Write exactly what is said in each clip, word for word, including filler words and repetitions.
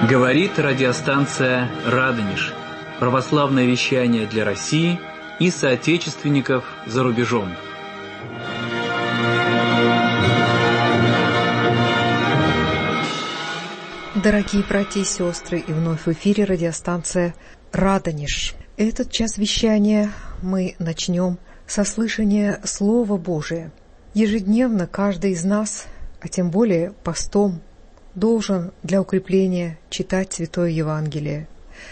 Говорит радиостанция «Радонеж». Православное вещание для России и соотечественников за рубежом. Дорогие братья и сестры, и вновь в эфире радиостанция «Радонеж». Этот час вещания мы начнем со слышания Слова Божия. Ежедневно каждый из нас, а тем более постом, должен для укрепления читать Святое Евангелие.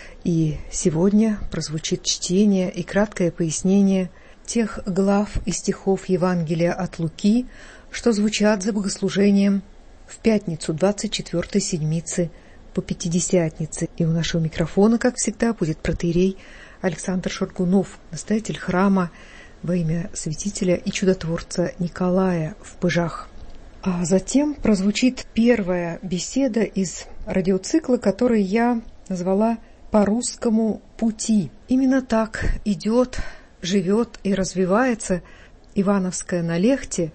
И сегодня прозвучит чтение и краткое пояснение тех глав и стихов Евангелия от Луки, что звучат за богослужением в пятницу двадцать четвёртой седмицы по Пятидесятнице. И у нашего микрофона, как всегда, будет протоиерей Александр Шаргунов, настоятель храма во имя святителя и чудотворца Николая в Пыжах. А затем прозвучит первая беседа из радиоцикла, который я назвала «По русскому пути». Именно так идет, живет и развивается Ивановская на Лехте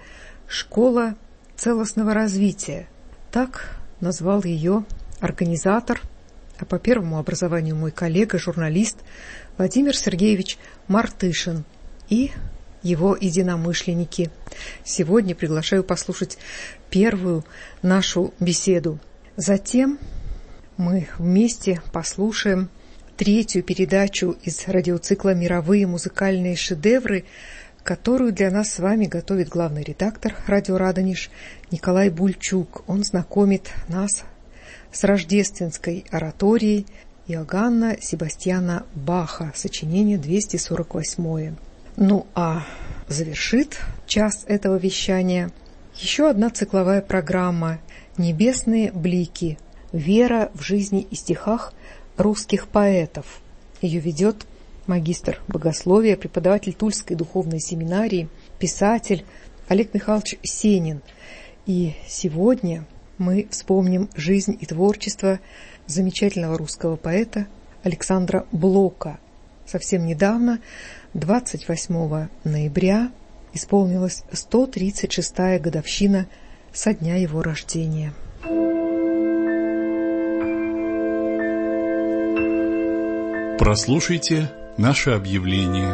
школа целостного развития. Так назвал ее организатор, а по первому образованию мой коллега, журналист Владимир Сергеевич Мартышин и его единомышленники. Сегодня приглашаю послушать первую нашу беседу. Затем мы вместе послушаем третью передачу из радиоцикла «Мировые музыкальные шедевры», которую для нас с вами готовит главный редактор радио «Радонеж» Николай Бульчук. Он знакомит нас с рождественской ораторией Иоганна Себастьяна Баха, сочинение двести сорок восьмое. Ну а завершит час этого вещания еще одна цикловая программа «Небесные блики. Вера в жизни и стихах русских поэтов». Ее ведет магистр богословия, преподаватель Тульской духовной семинарии, писатель Олег Михайлович Сенин. И сегодня мы вспомним жизнь и творчество замечательного русского поэта Александра Блока. Совсем недавно, двадцать восьмого ноября, исполнилась сто тридцать шестая годовщина со дня его рождения. Прослушайте наше объявление.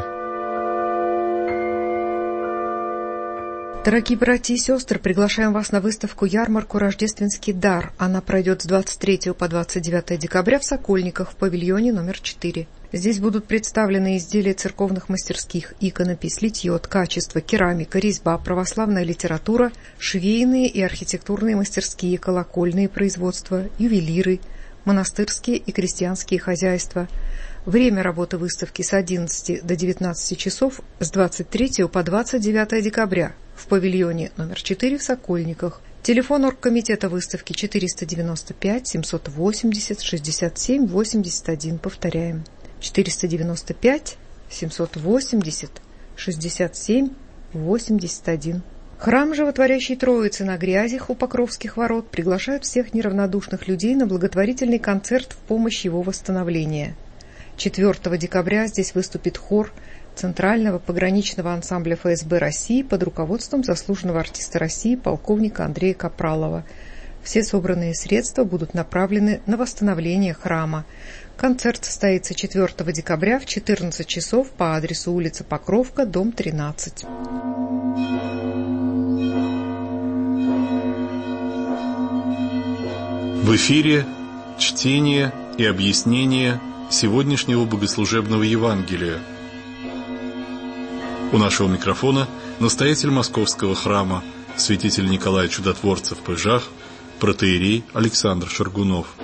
Дорогие братья и сестры, приглашаем вас на выставку-ярмарку «Рождественский дар». Она пройдет с двадцать третьего по двадцать девятое декабря в Сокольниках в павильоне номер четыре. Здесь будут представлены изделия церковных мастерских, иконопись, литье, ткачество, керамика, резьба, православная литература, швейные и архитектурные мастерские, колокольные производства, ювелиры, монастырские и крестьянские хозяйства. Время работы выставки с одиннадцати до девятнадцати часов с двадцать третьего по двадцать девятое декабря в павильоне номер четыре в Сокольниках. Телефон оргкомитета выставки четыреста девяносто пять семьсот восемьдесят шестьдесят семь восемьдесят один. Повторяем. четыреста девяносто пять семьсот восемьдесят шестьдесят семь восемьдесят один. Храм Животворящей Троицы на Грязях у Покровских ворот приглашает всех неравнодушных людей на благотворительный концерт в помощь его восстановления. четвёртого декабря здесь выступит хор Центрального пограничного ансамбля эф эс бэ России под руководством заслуженного артиста России полковника Андрея Капралова. Все собранные средства будут направлены на восстановление храма. Концерт состоится четвёртого декабря в четырнадцать часов по адресу улица Покровка, дом тринадцать. В эфире чтение и объяснение сегодняшнего богослужебного Евангелия. У нашего микрофона настоятель Московского храма, святитель Николай Чудотворца в Пыжах, протоиерей Александр Шаргунов.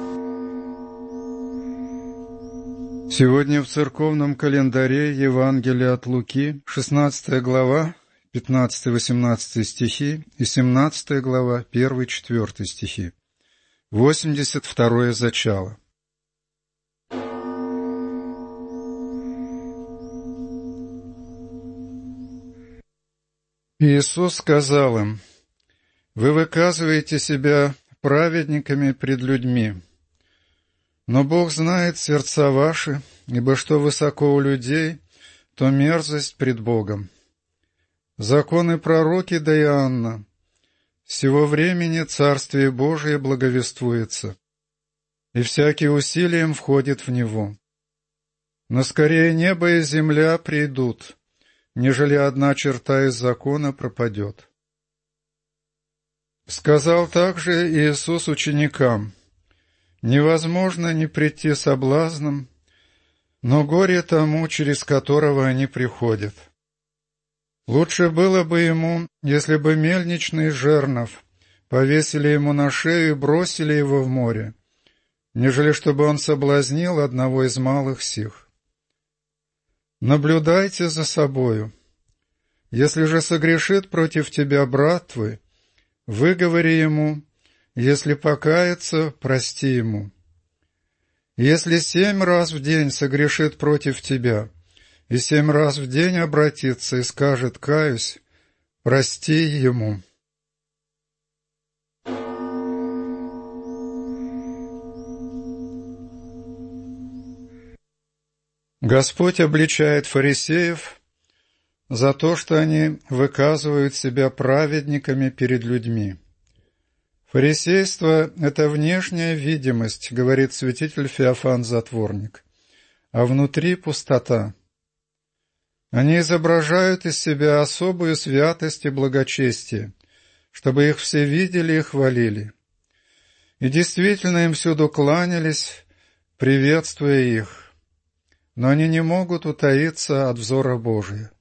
Сегодня в церковном календаре Евангелие от Луки, шестнадцатая глава, пятнадцатый-восемнадцатый стихи и семнадцатая глава, первый-четвёртый стихи. восемьдесят второе зачало. Иисус сказал им: «Вы выказываете себя праведниками пред людьми, но Бог знает сердца ваши, ибо что высоко у людей, то мерзость пред Богом. Законы пророки до Иоанна, с сего времени Царствие Божие благовествуется, и всякий усилием входит в него. Но скорее небо и земля придут, нежели одна черта из закона пропадет. Сказал также Иисус ученикам: невозможно не прийти соблазном, но горе тому, через которого они приходят. Лучше было бы ему, если бы мельничный жернов повесили ему на шею и бросили его в море, нежели чтобы он соблазнил одного из малых сих. Наблюдайте за собою. Если же согрешит против тебя брат твой, выговори ему, если покается, прости ему. Если семь раз в день согрешит против тебя, и семь раз в день обратится и скажет: «Каюсь», прости ему. Господь обличает фарисеев за то, что они выказывают себя праведниками перед людьми. Фарисейство — это внешняя видимость, говорит святитель Феофан Затворник, а внутри пустота. Они изображают из себя особую святость и благочестие, чтобы их все видели и хвалили. И действительно им всюду кланялись, приветствуя их, но они не могут утаиться от взора Божия.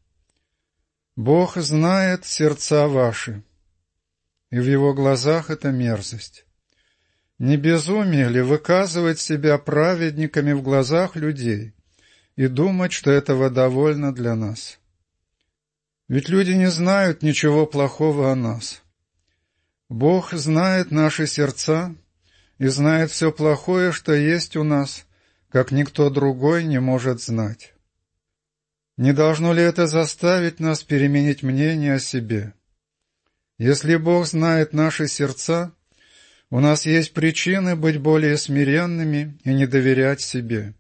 Бог знает сердца ваши, и в Его глазах это мерзость. Не безумие ли выказывать себя праведниками в глазах людей и думать, что этого довольно для нас? Ведь люди не знают ничего плохого о нас. Бог знает наши сердца и знает все плохое, что есть у нас, как никто другой не может знать. Не должно ли это заставить нас переменить мнение о себе? Если Бог знает наши сердца, у нас есть причины быть более смиренными и не доверять себе.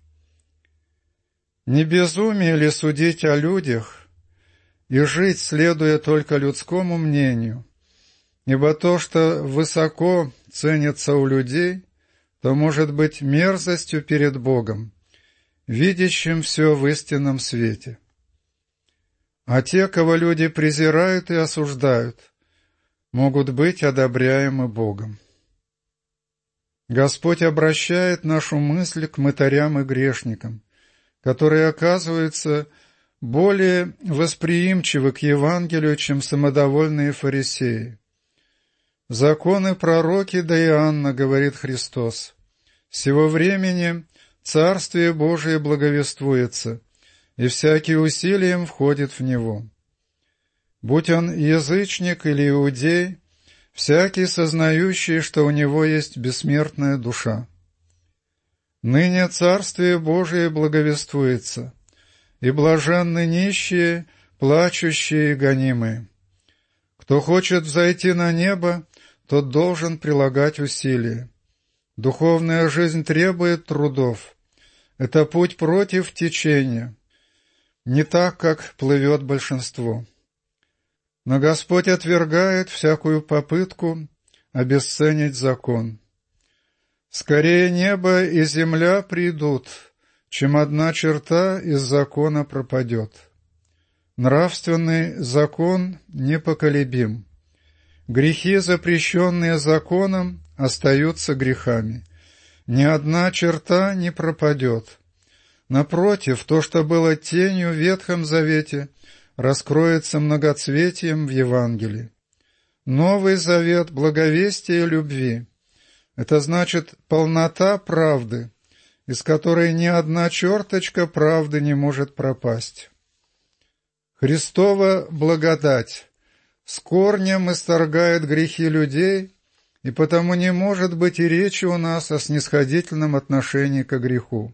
Не безумие ли судить о людях и жить, следуя только людскому мнению? Ибо то, что высоко ценится у людей, то может быть мерзостью перед Богом, видящим все в истинном свете. А те, кого люди презирают и осуждают, могут быть одобряемы Богом. Господь обращает нашу мысль к мытарям и грешникам, которые оказываются более восприимчивы к Евангелию, чем самодовольные фарисеи. «Законы пророки да Иоанна, — говорит Христос, — с сего времени Царствие Божие благовествуется, и всякий усилием входит в него. Будь он язычник или иудей, всякий сознающий, что у него есть бессмертная душа. Ныне Царствие Божие благовествуется, и блаженны нищие, плачущие и гонимые. Кто хочет взойти на небо, тот должен прилагать усилия. Духовная жизнь требует трудов. Это путь против течения, не так, как плывет большинство. Но Господь отвергает всякую попытку обесценить закон. Скорее небо и земля придут, чем одна черта из закона пропадет. Нравственный закон непоколебим. Грехи, запрещенные законом, остаются грехами. Ни одна черта не пропадет. Напротив, то, что было тенью в Ветхом Завете, раскроется многоцветием в Евангелии. Новый Завет благовестия и любви — это значит полнота правды, из которой ни одна черточка правды не может пропасть. Христова благодать с корнем исторгает грехи людей, и потому не может быть и речи у нас о снисходительном отношении к греху.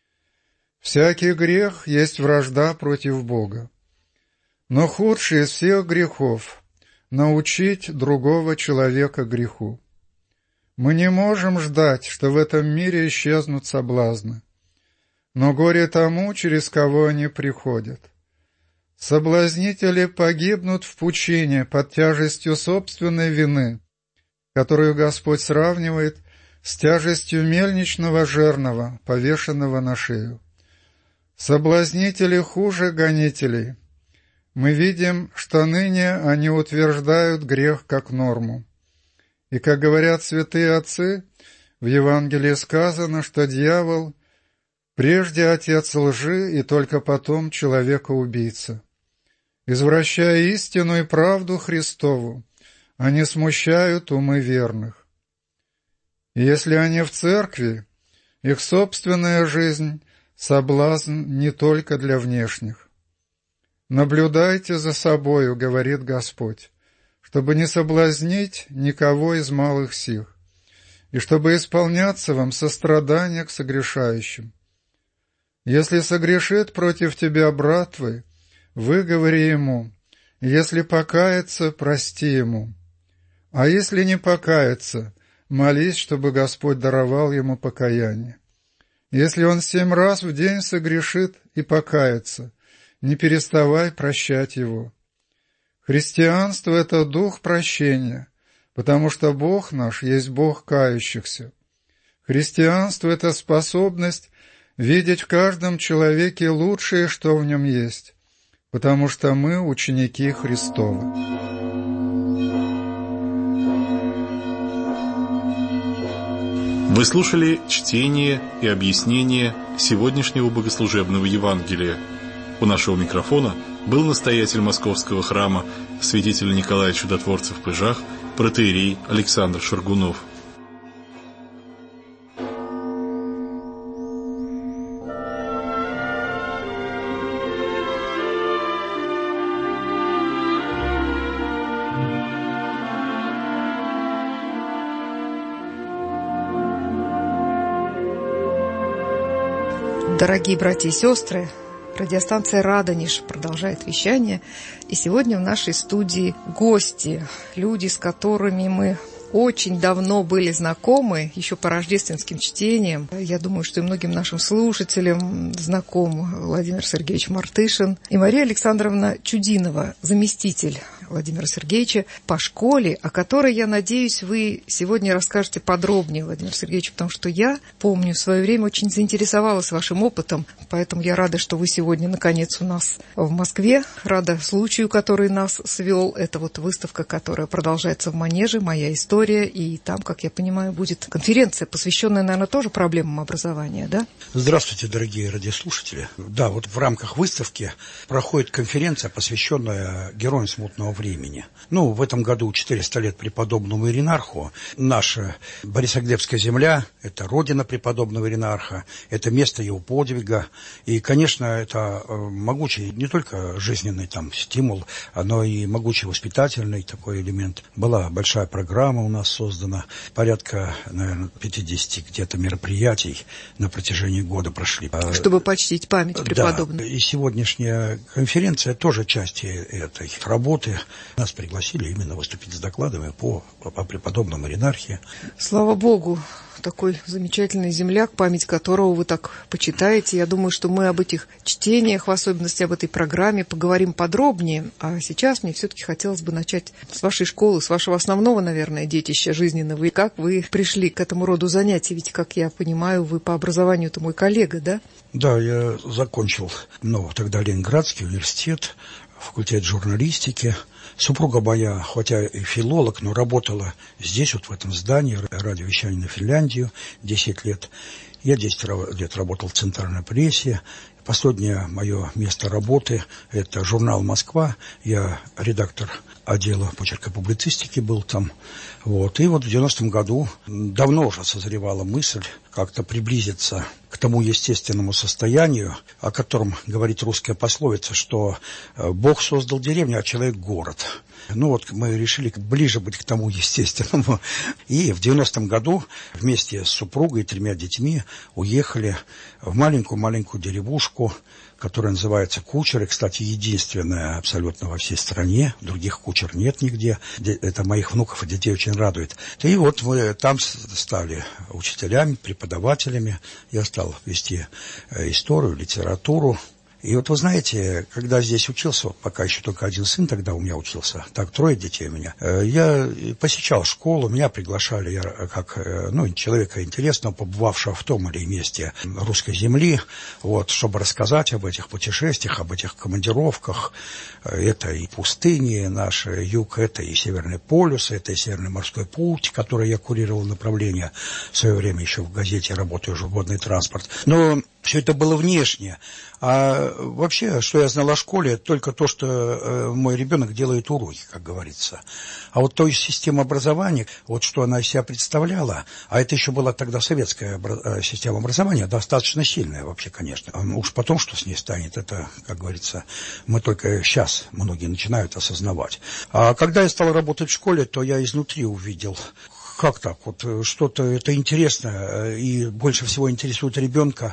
Всякий грех есть вражда против Бога. Но худший из всех грехов — научить другого человека греху. Мы не можем ждать, что в этом мире исчезнут соблазны, но горе тому, через кого они приходят. Соблазнители погибнут в пучине под тяжестью собственной вины, которую Господь сравнивает с тяжестью мельничного жернова, повешенного на шею. Соблазнители хуже гонителей. Мы видим, что ныне они утверждают грех как норму. И, как говорят святые отцы, в Евангелии сказано, что дьявол прежде отец лжи и только потом человека-убийца. Извращая истину и правду Христову, они смущают умы верных. И если они в церкви, их собственная жизнь — соблазн не только для внешних. «Наблюдайте за собою, — говорит Господь, — чтобы не соблазнить никого из малых сих, и чтобы исполняться вам сострадание к согрешающим. Если согрешит против тебя брат твой, выговори ему, если покается, прости ему. А если не покается, молись, чтобы Господь даровал ему покаяние. Если он семь раз в день согрешит и покается, не переставай прощать его». Христианство — это дух прощения, потому что Бог наш есть Бог кающихся. Христианство — это способность видеть в каждом человеке лучшее, что в нем есть, потому что мы ученики Христовы. Вы слушали чтение и объяснение сегодняшнего богослужебного Евангелия. У нашего микрофона был настоятель Московского храма святитель Николай Чудотворцев в Пыжах, протоиерей Александр Шаргунов. Дорогие братья и сестры, радиостанция «Радонеж» продолжает вещание, и сегодня в нашей студии гости, люди, с которыми мы очень давно были знакомы, еще по рождественским чтениям. Я думаю, что и многим нашим слушателям знаком Владимир Сергеевич Мартышин и Мария Александровна Чудинова, заместитель Владимира Сергеевича по школе, о которой, я надеюсь, вы сегодня расскажете подробнее, Владимир Сергеевич, потому что я помню, в свое время очень заинтересовалась вашим опытом, поэтому я рада, что вы сегодня, наконец, у нас в Москве, рада случаю, который нас свел. Это вот выставка, которая продолжается в Манеже, «Моя история», и там, как я понимаю, будет конференция, посвященная, наверное, тоже проблемам образования, да? Здравствуйте, дорогие радиослушатели. Да, вот в рамках выставки проходит конференция, посвященная героям смутного времени. Ну, в этом году четыреста лет преподобному Иринарху. Наша Борисоглебская земля – это родина преподобного Иринарха, это место его подвига. И, конечно, это могучий не только жизненный там стимул, но и могучий воспитательный такой элемент. Была большая программа у нас создана, порядка, наверное, пятьдесят где-то мероприятий на протяжении года прошли. Чтобы почтить память преподобного. Да, и сегодняшняя конференция тоже часть этой работы. Нас пригласили именно выступить с докладами по, по преподобному Иринархе. Слава Богу, такой замечательный земляк, память которого вы так почитаете. Я думаю, что мы об этих чтениях, в особенности об этой программе, поговорим подробнее. А сейчас мне все-таки хотелось бы начать с вашей школы, с вашего основного, наверное, детища жизненного. И как вы пришли к этому роду занятий? Ведь, как я понимаю, вы по образованию-то мой коллега, да? Да, я закончил, ну, тогда Ленинградский университет, факультет журналистики. Супруга моя, хотя и филолог, но работала здесь, вот в этом здании, радиовещание на Финляндию, десять лет. Я десять лет работал в центральной прессе. Последнее мое место работы – это журнал «Москва». Я редактор отдела почерка публицистики был там. Вот. И вот в девяностом году давно уже созревала мысль как-то приблизиться к тому естественному состоянию, о котором говорит русская пословица, что Бог создал деревню, а человек – город. Ну вот мы решили ближе быть к тому естественному. И в девяностом году вместе с супругой и тремя детьми уехали в маленькую-маленькую деревушку, которая называется Кучер. И, кстати, единственная абсолютно во всей стране. Других Кучер нет нигде. Это моих внуков и детей очень радует. И вот мы там стали учителями, преподавателями. Я стал вести историю, литературу. И вот вы знаете, когда здесь учился, вот пока еще только один сын тогда у меня учился, так трое детей у меня, я посещал школу, меня приглашали, я как ну, человека интересного, побывавшего в том или месте русской земли, вот, чтобы рассказать об этих путешествиях, об этих командировках. Это и пустыни наши, юг, это и Северный полюс, это и Северный морской путь, который я курировал направление в свое время еще в газете, работаю уже в водный транспорт. Но все это было внешне. А вообще, что я знал о школе, только то, что э, мой ребенок делает уроки, как говорится. А вот той система образования, вот что она из себя представляла, а это еще была тогда советская обра- система образования, достаточно сильная вообще, конечно. А уж потом, что с ней станет, это, как говорится, мы только сейчас многие начинают осознавать. А когда я стал работать в школе, то я изнутри увидел, как так, вот что-то это интересное и больше всего интересует ребенка,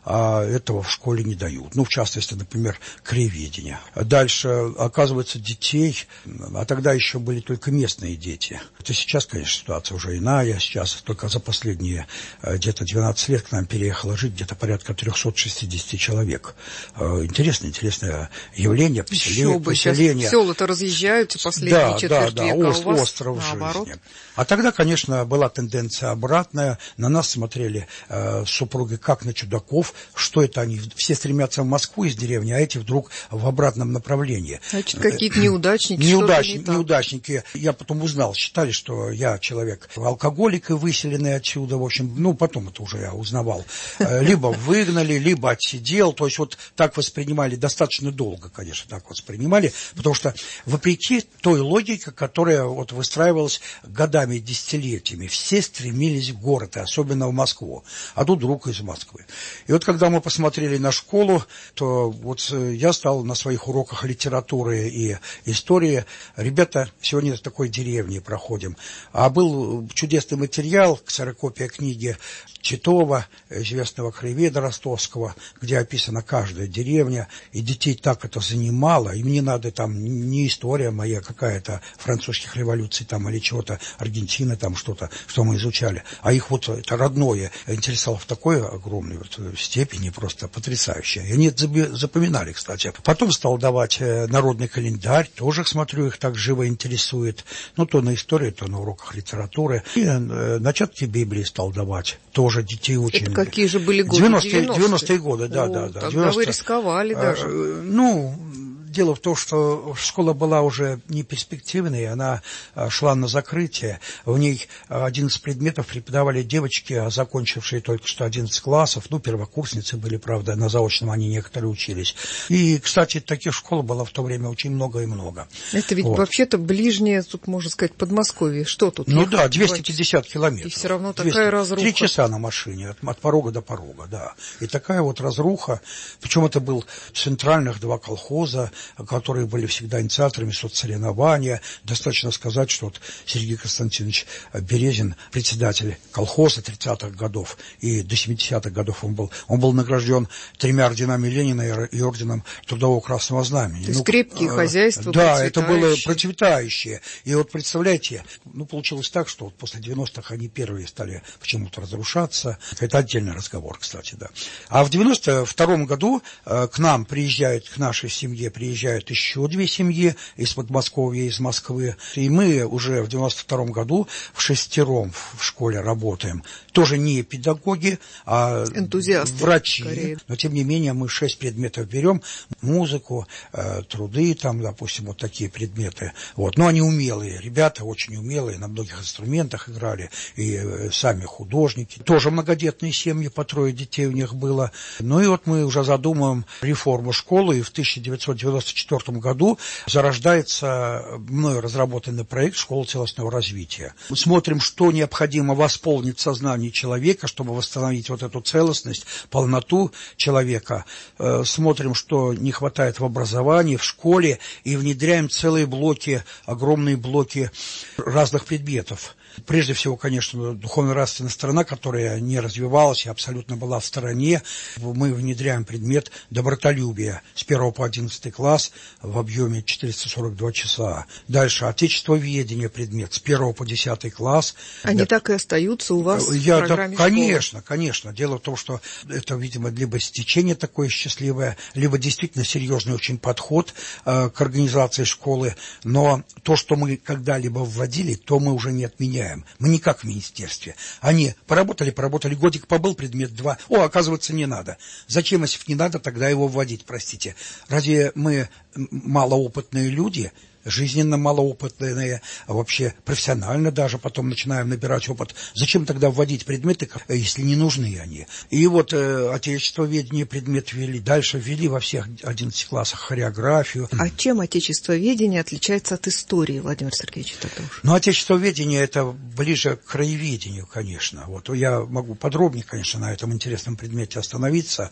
а этого в школе не дают. Ну, в частности, например, краеведение. Дальше, оказывается, детей, а тогда еще были только местные дети. Это сейчас, конечно, ситуация уже иная. Сейчас только за последние где-то двенадцать лет к нам переехало жить где-то порядка триста шестьдесят человек. Интересное, интересное явление, поселение. поселение. Села-то разъезжаются последние да, четверть да, века, да, а у вас остров наоборот. жизни. А тогда, конечно, была тенденция обратная. На нас смотрели э, супруги как на чудаков. Что это они? Все стремятся в Москву из деревни, а эти вдруг в обратном направлении. Значит, какие-то неудачники. Неудачники, не неудачники. Я потом узнал, считали, что я человек алкоголик и выселенный отсюда. В общем, ну, потом это уже я узнавал. Либо выгнали, либо отсидел. То есть вот так воспринимали, достаточно долго, конечно, так воспринимали. Потому что вопреки той логике, которая вот выстраивалась годами, десятилетиями, все стремились в город, и особенно в Москву. А тут друг из Москвы. И вот когда мы посмотрели на школу, то вот я стал на своих уроках литературы и истории. Ребята, сегодня в такой деревне проходим. А был чудесный материал, ксерокопия книги Титова, известного краеведа ростовского, где описана каждая деревня, и детей так это занимало, им не надо там не история моя какая-то французских революций там или чего-то, Аргентины там что-то, что мы изучали, а их вот это родное интересовало в такой огромной вот степени, просто потрясающе. И они это запоминали, кстати. Потом стал давать народный календарь, тоже, смотрю, их так живо интересует, ну, то на истории, то на уроках литературы. И начатки Библии стал давать, тоже детей очень. Это какие же были годы? девяностые, девяностые годы, да, О, да, да. Тогда девяностые. Вы рисковали даже. А, ну... Дело в том, что школа была уже не перспективной, она шла на закрытие. В ней одиннадцать предметов преподавали девочки, закончившие только что одиннадцать классов. Ну, первокурсницы были, правда, на заочном они некоторые учились. И, кстати, таких школ было в то время очень много и много. Это ведь вот. Вообще-то ближнее, тут можно сказать, Подмосковье. Что тут? Ну да, двести пятьдесят километров. И все равно двести такая разруха. Три часа на машине, от, от порога до порога, да. И такая вот разруха. Причем это был центральных два колхоза, которые были всегда инициаторами соцсоревнования. Достаточно сказать, что вот Сергей Константинович Березин, председатель колхоза тридцатых годов, и до семидесятых годов он был, он был награжден тремя орденами Ленина и орденом Трудового Красного Знамени. То есть ну, крепкие э, хозяйства, да, это было процветающее. И вот представляете, ну получилось так, что вот после девяностых они первые стали почему-то разрушаться. Это отдельный разговор, кстати, да. А в девяносто втором году э, к нам приезжают, к нашей семье приезжают еще две семьи из Подмосковья, из Москвы. И мы уже в девяносто втором году в шестером в школе работаем. Тоже не педагоги, а энтузиасты, врачи. Скорее. Но, тем не менее, мы шесть предметов берем. Музыку, э, труды, там, допустим, вот такие предметы. Вот. Но они умелые. Ребята очень умелые, на многих инструментах играли. И э, сами художники. Тоже многодетные семьи, по трое детей у них было. Ну и вот мы уже задумываем реформу школы. И в тысяча девятьсот девяносто четвёртом году зарождается мною разработанный проект «Школа целостного развития». Мы смотрим, что необходимо восполнить в сознании человека, чтобы восстановить вот эту целостность, полноту человека. Смотрим, что не хватает в образовании, в школе, и внедряем целые блоки, огромные блоки разных предметов. Прежде всего, конечно, духовно-нравственная сторона, которая не развивалась и абсолютно была в стороне. Мы внедряем предмет добротолюбия с первого по одиннадцатый класс в объеме четыреста сорок два часа. Дальше отечествоведение предмет с первого по десятый класс. Они да. так и остаются у вас Я, в программе да, конечно, школы? конечно. Дело в том, что это, видимо, либо стечение такое счастливое, либо действительно серьезный очень подход э, к организации школы. Но то, что мы когда-либо вводили, то мы уже не отменяем. Мы не как в министерстве. Они поработали, поработали, годик побыл, предмет два. О, оказывается, не надо. Зачем, если не надо, тогда его вводить, простите? Разве мы малоопытные люди? Жизненно малоопытные, а вообще профессионально даже потом начинаем набирать опыт. Зачем тогда вводить предметы, если не нужны они? И вот э, отечествоведение предмет ввели, дальше ввели во всех одиннадцати классах хореографию. А чем отечествоведение отличается от истории, Владимир Сергеевич, тогда уж? Ну, отечествоведение это ближе к краеведению, конечно. Вот я могу подробнее, конечно, на этом интересном предмете остановиться.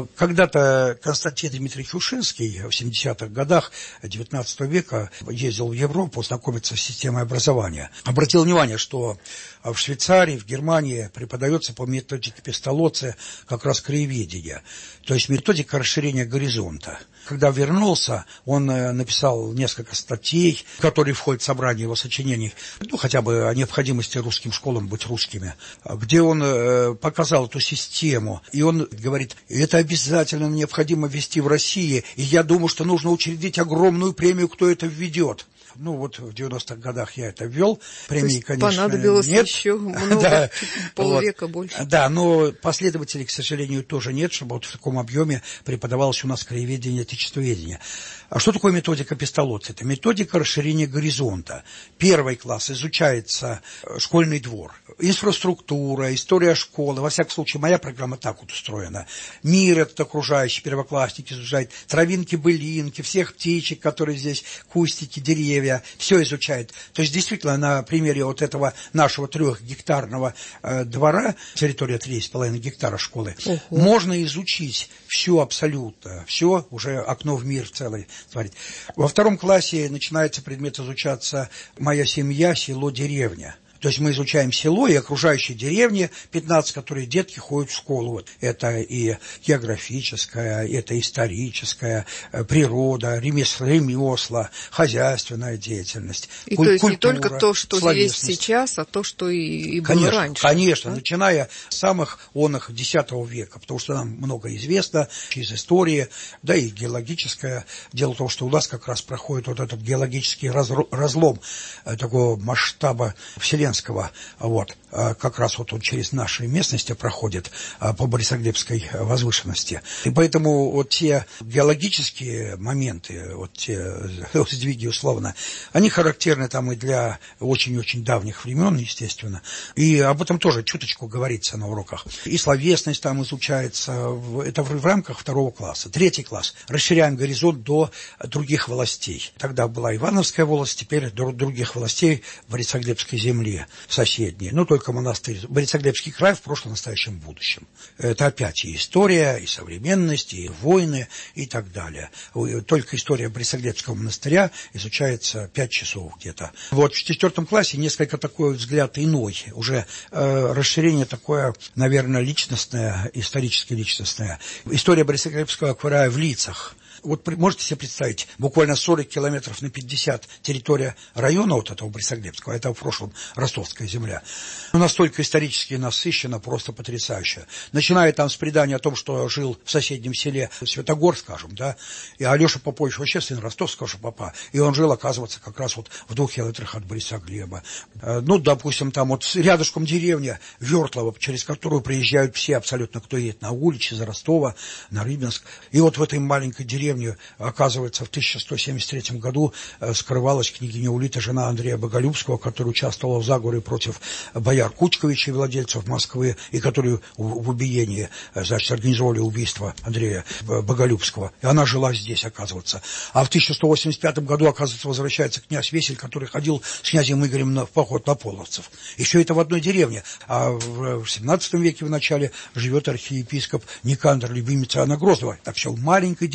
Когда-то Константин Дмитриевич Ушинский в семидесятых годах девятнадцатого века ездил в Европу знакомиться с системой образования. Обратил внимание, что в Швейцарии, в Германии преподается по методике Песталоцци как раз краеведение, то есть методика расширения горизонта. Когда вернулся, он написал несколько статей, которые входят в собрание его сочинений, ну, хотя бы о необходимости русским школам быть русскими, где он показал эту систему. И он говорит, это обязательно необходимо ввести в России, и я думаю, что нужно учредить огромную премию, кто это введет. Ну, вот в девяностых годах я это ввел. Премии, конечно, понадобилось нет. еще много, да, полвека вот. больше. Да, но последователей, к сожалению, тоже нет, чтобы вот в таком объеме преподавалось у нас краеведение, отечествоведение. А что такое методика Песталоцци? Это методика расширения горизонта. Первый класс изучается школьный двор, инфраструктура, история школы. Во всяком случае, моя программа так вот устроена. Мир этот окружающий, первоклассники изучают, травинки-былинки, всех птичек, которые здесь, кустики, деревья, все изучают. То есть, действительно, на примере вот этого нашего трехгектарного э, двора, территория три с половиной гектара школы, угу. можно изучить все абсолютно, все, уже окно в мир целый. Смотрите. Во втором классе начинается предмет изучаться «Моя семья, село, деревня». То есть мы изучаем село и окружающие деревни, пятнадцать, которые детки ходят в школу. Вот. Это и географическая, это историческая, природа, ремесла, ремесла, хозяйственная деятельность. И куль- то есть культура, не только то, что есть сейчас, а то, что и, и было конечно, раньше. Конечно, да? начиная с самых онных десятого века, потому что нам много известно из истории, да и геологическая. Дело в том, что у нас как раз проходит вот этот геологический разро- разлом такого масштаба вселенной. Вот, как раз вот он через наши местности проходит по Борисоглебской возвышенности. И поэтому вот те геологические моменты, вот те сдвиги условно, они характерны там и для очень-очень давних времен, естественно. И об этом тоже чуточку говорится на уроках. И словесность там изучается, это в рамках второго класса. Третий класс. Расширяем горизонт до других властей. Тогда была Ивановская волость, теперь до других властей Борисоглебской земли. Соседние, ну только монастырь. Борисоглебский край в прошлом, настоящем, будущем. Это опять и история, и современность, и войны, и так далее. Только история Борисоглебского монастыря изучается пять часов где-то. Вот в четвертом классе несколько такой взгляд иной, уже э, расширение такое, наверное, личностное, исторически личностное. История Борисоглебского края в лицах. Вот можете себе представить, буквально сорок километров на пятьдесят территория района вот этого Борисоглебского, это в прошлом ростовская земля, ну, настолько исторически насыщена, просто потрясающе. Начиная там с предания о том, что жил в соседнем селе Святогор, скажем, да, и Алеша Попович вообще сын ростовского же попа, и он жил, оказывается, как раз вот в двух километрах от Борисоглеба. Ну, допустим, там вот рядышком деревня Вертлова, через которую приезжают все абсолютно, кто едет на Улич, из Ростова, на Рыбинск, и вот в этой маленькой деревне, оказывается, в тысяча сто семьдесят третьем году скрывалась княгиня Улита, жена Андрея Боголюбского, которая участвовала в заговоре против бояр Кучковича и владельцев Москвы, и которые в убиении, значит, организовали убийство Андрея Боголюбского. И она жила здесь, оказывается. А в тысяча сто восемьдесят пятом году, оказывается, возвращается князь Весель, который ходил с князем Игорем на, в поход на половцев. И все это в одной деревне. А в семнадцатом веке в начале живет архиепископ Никандр, любимец Иоанна Грозного. Так все в маленькой деревушечке.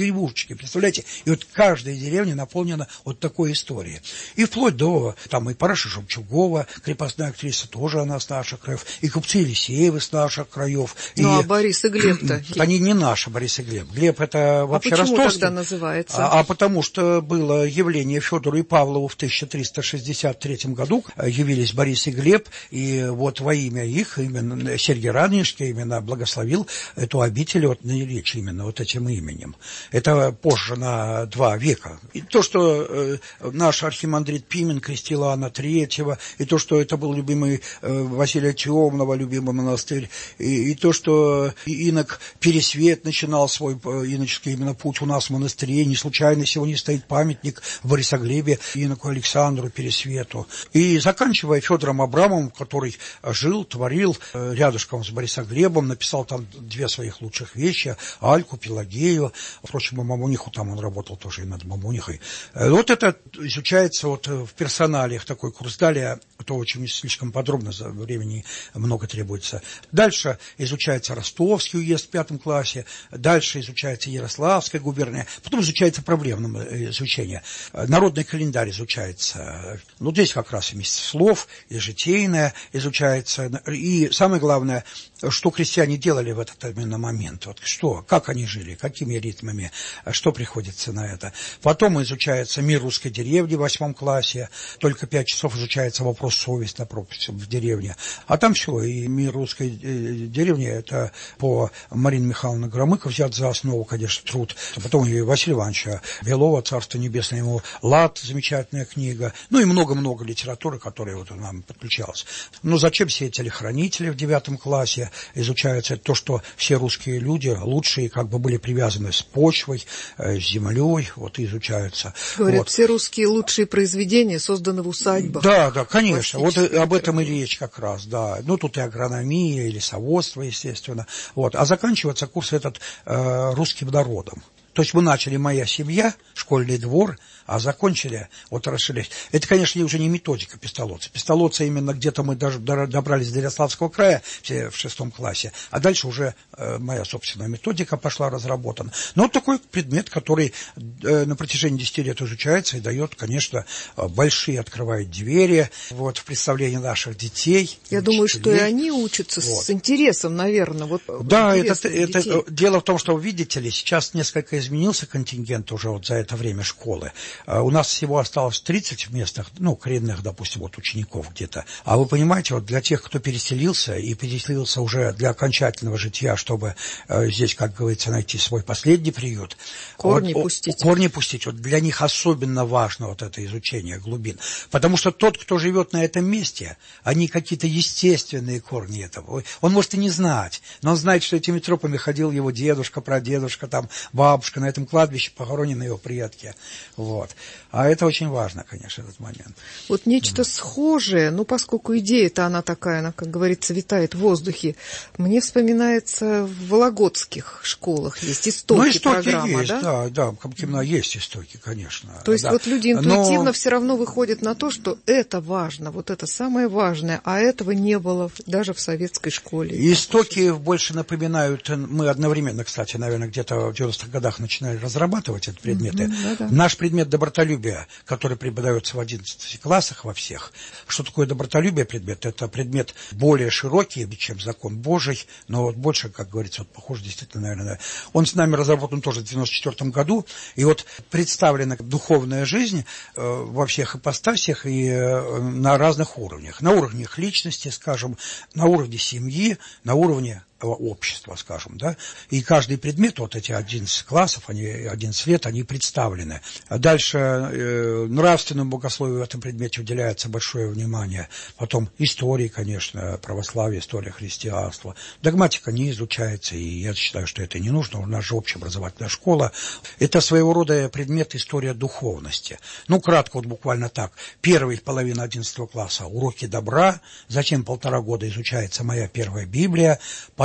карточки, представляете? И вот каждая деревня наполнена вот такой историей. И вплоть до, там, и Параша Жемчугова, крепостная актриса, тоже она с наших краев, и купцы Елисеевы с наших краев. Ну, и... а Борис и Глеб-то? Они не наши, Борис и Глеб. Глеб это вообще ростовский. А почему тогда называется? А, а потому что было явление Федору и Павлову в тысяча триста шестьдесят третьем году, явились Борис и Глеб, и вот во имя их, именно Сергий Радонежский именно благословил эту обитель от наречия именно вот этим именем. Это позже на два века. И то, что э, наш архимандрит Пимен крестил Иоанна Третьего, и то, что это был любимый э, Василия Темного, любимый монастырь, и, и то, что инок Пересвет начинал свой э, иноческий именно путь у нас в монастыре, не случайно сегодня стоит памятник в Борисоглебе иноку Александру Пересвету. И заканчивая Федором Абрамовым, который жил, творил э, рядышком с Борисоглебом, написал там две своих лучших вещи, Альку, Пелагею, впрочем, и Мамуниху, там он работал тоже и над Мамунихой. Э, вот это изучается вот в персоналиях, такой курс. Далее, то очень слишком подробно, за времени много требуется. Дальше изучается Ростовский уезд в пятом классе, дальше изучается Ярославская губерния, потом изучается проблемное изучение. Народный календарь изучается, ну, здесь как раз и месяцеслов, и житейное изучается, и самое главное, что крестьяне делали в этот именно момент, вот что, как они жили, какими ритмами, что приходится на это. Потом изучается мир русской деревни в восьмом классе, только пять часов изучается вопрос совесть на пропасть в деревне. А там все, и мир русской деревни, это по Марине Михайловне Громыко взят за основу, конечно, труд. Потом и Василия Ивановича Белова, царство небесное, ему «Лад», замечательная книга, ну и много-много литературы, которая вот нам подключалась. Но зачем все эти телехранители в девятом классе? Изучается то, что все русские люди лучшие как бы были привязаны с почвой, с землей, вот и изучаются. Говорят, вот. Все русские лучшие произведения созданы в усадьбах. Да, да, конечно, вот об этом и речь как раз, да. Ну, тут и агрономия, и лесоводство, естественно. Вот. А заканчивается курс этот э, русским народом. То есть мы начали «Моя семья», «Школьный двор», а закончили, вот расширились. Это, конечно, уже не методика Пестолоца. Пестолоца именно где-то мы даже добрались до Ярославского края все в шестом классе, а дальше уже э, моя собственная методика пошла разработана. Но вот такой предмет, который э, на протяжении десяти лет изучается и дает, конечно, большие открывает двери вот, в представлении наших детей. Я учителей. Думаю, что и они учатся вот. С интересом, наверное. Вот, да, это, это дело в том, что, видите ли, сейчас несколько изменился контингент уже вот за это время школы. У нас всего осталось тридцать мест, ну, коренных, допустим, вот учеников где-то. А вы понимаете, вот для тех, кто переселился, и переселился уже для окончательного жития, чтобы э, здесь, как говорится, найти свой последний приют. Корни вот, пустить. Корни пустить. Вот для них особенно важно вот это изучение глубин. Потому что тот, кто живет на этом месте, они какие-то естественные корни этого. Он может и не знать, но он знает, что этими тропами ходил его дедушка, прадедушка, там, бабушка, на этом кладбище похоронены его предки. Вот. А это очень важно, конечно, этот момент. Вот нечто схожее, ну, поскольку идея-то она такая, она, как говорится, витает в воздухе, мне вспоминается в вологодских школах есть истоки, ну, истоки программа, есть, да? Да, да, именно есть истоки, конечно. То есть да. вот люди интуитивно Но... все равно выходят на то, что это важно, вот это самое важное, а этого не было даже в советской школе. Истоки больше напоминают, мы одновременно, кстати, наверное, где-то в девяностых годах начинали разрабатывать эти предметы. Mm-hmm, да-да. Наш предмет добротолюбия, который преподается в одиннадцати классах во всех. Что такое добротолюбие предмет? Это предмет более широкий, чем закон Божий, но вот больше, как говорится, вот похож действительно, наверное. Он с нами разработан тоже в девяносто четвёртом году, и вот представлена духовная жизнь э, во всех ипостасях и э, на разных уровнях. На уровнях личности, скажем, на уровне семьи, на уровне общества, скажем, да, и каждый предмет, вот эти одиннадцать классов, они, одиннадцать лет, они представлены. А дальше э, нравственному богословию в этом предмете уделяется большое внимание. Потом истории, конечно, православие, история христианства. Догматика не изучается, и я считаю, что это не нужно, у нас же общеобразовательная школа. Это своего рода предмет история духовности. Ну, кратко, вот буквально так. Первая половина одиннадцатого класса уроки добра, затем полтора года изучается моя первая Библия, потом